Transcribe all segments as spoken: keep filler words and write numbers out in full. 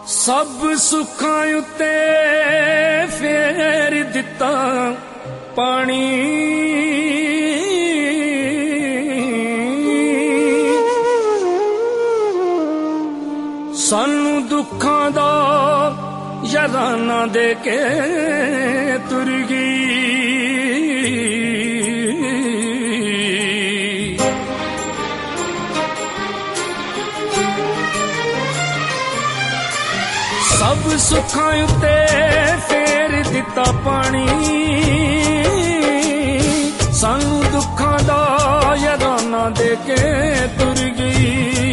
सब सुखां उत्ते फेर दिता पानी, सानू दुखां दा याराना दे के तुर गई। सब सुखां उत्ते फेर दिता पानी, सानू दुखां दा याराना दे के तुर गई।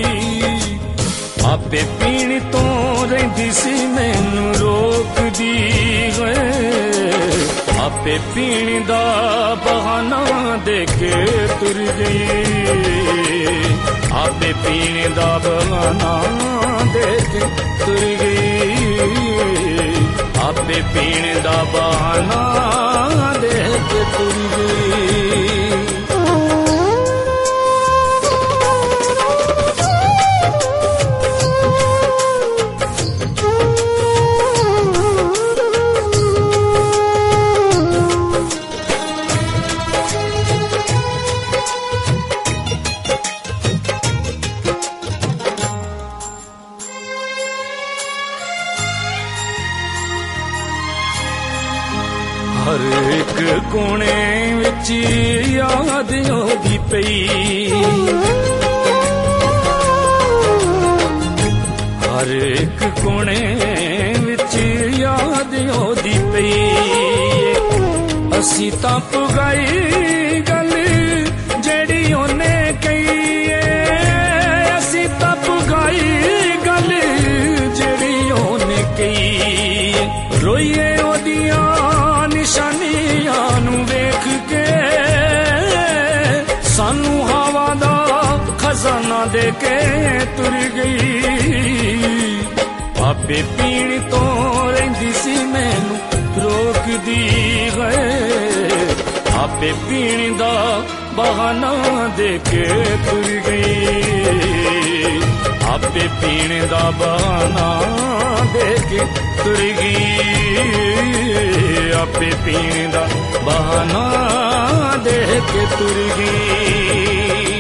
आपे पीण तो रहिंदी सी मैनू रोकदी है, आपे पीण दा बहाना दे के तुर गई। आपे पीण दा बहाना दे के तुर गई। आपे पीण दा बहाना दे के तुर गई। हर एक कोने विच याद होगी पई, हर एक कोने विच याद होगी पई। असी तप गई गल जेड़ी ओने कही, असी तप गई गल जेड़ी ओने कही। रोइए ओदियां निशानियां नू वेख के, सानू हवा दा खजाना दे के तुर गई। आपे पीण तो रहिंदी सी मैनू रोकदी है, आपे पीण दा बहाना दे के तुर गई। आपे पीण दा बहाना दे के तुर गई। आपे पीण दा बहाना दे के तुर गई।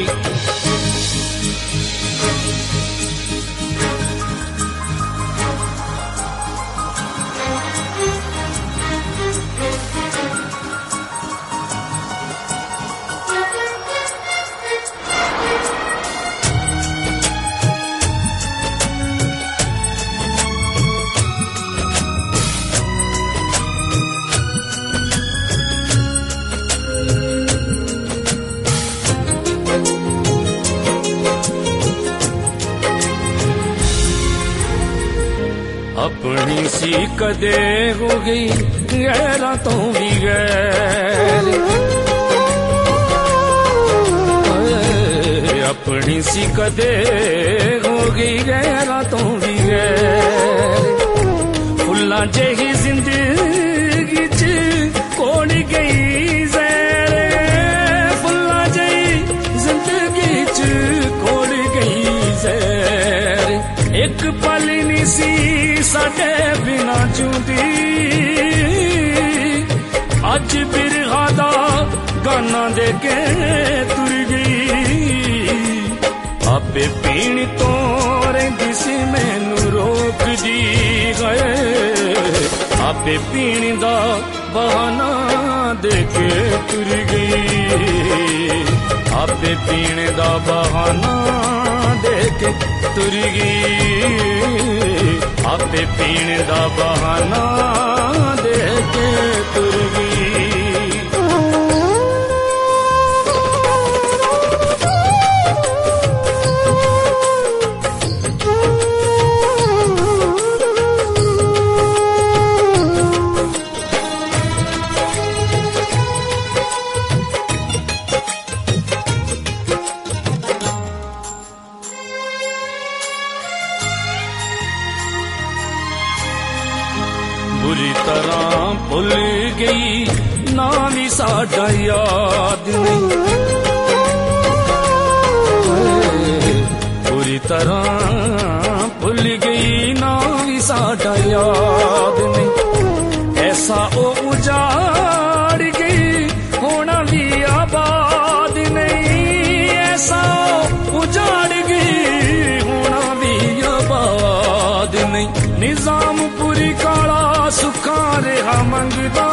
अपनी सी कदे हो गई गैरा तो भी गैर, अपनी सी कदे हो गई गैरा तो भी गैर। फुल्लां जेही जिंदगी च कोड़ गई ज़ैर, फुल्लां जेही जिंदगी च कोड़ गई ज़ैर। एक पल नी सी साडे बिना जूंदी, अज बिरहा दा गाना दे के तुर गई। आपे पीण तो रहिंदी सी मैनू रोकदी है, आपे पीण दा बहाना दे के तुर गई। आपे पीण दा बहाना दे के तुर गई। आपे पीण दा बहाना दे के तुर गई। बुरी तरह भुल गई ना भी साडा याद नहीं, बुरी तरह भुल गई ना भी साडा याद नहीं। ऐसा ओ उजाड़ गई होना भी आबाद नहीं। ऐसा ओ उजाड़ गई होना भी आबाद नहीं। निजाम पूरी काला सुखा रहा मंगदा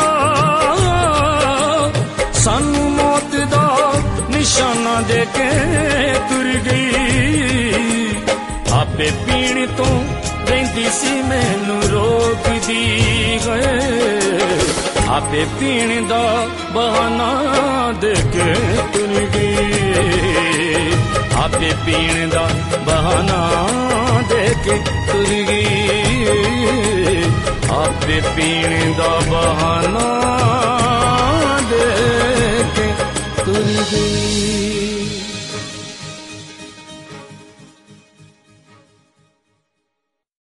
सानू मौत दा निशाना दे के तुर गई। आपे पीण तो रहिंदी सी मैनू रोकदी है। आपे पीण दा बहाना दे के तुर गई। आपे पीण दा बहाना दे के तुर गई। आपे पीण दा बहाना दे के तुर गई।